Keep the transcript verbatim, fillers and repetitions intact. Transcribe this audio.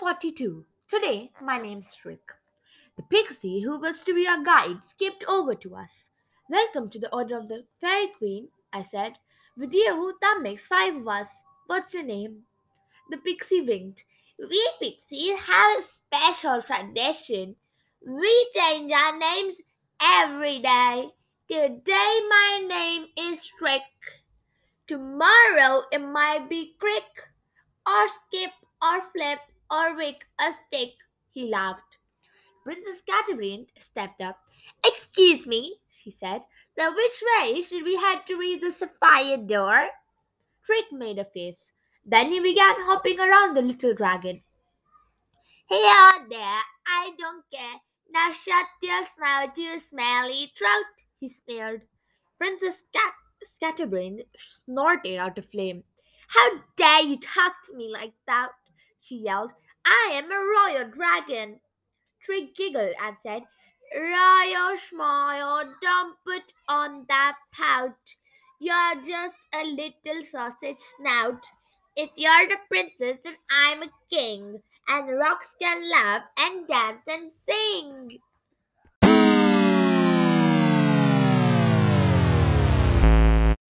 forty-two. Today, my name's Rick. The pixie who was to be our guide skipped over to us. Welcome to the Order of the Fairy Queen, I said. With you, that makes five of us. What's your name? The pixie winked. We pixies have a special tradition. We change our names every day. Today, my name is Rick. Tomorrow, it might be Crick, or Skip, or Flip, or Wick a Stick. He laughed. Princess Catherine stepped up. Excuse me, she said. Now which way should we head to reach the sapphire door? Trick made a face. Then he began hopping around the little dragon. Here or there, I don't care. Now shut your snout, you smelly trout, he sneered. Princess Cat- Scatterbrain snorted out a flame. How dare you talk to me like that? She yelled. I am a royal dragon. Trick giggled and said, Ryo Schmoyo, don't put on that pout. You're just a little sausage snout. If you're the princess, then I'm a king, and rocks can laugh and dance and sing.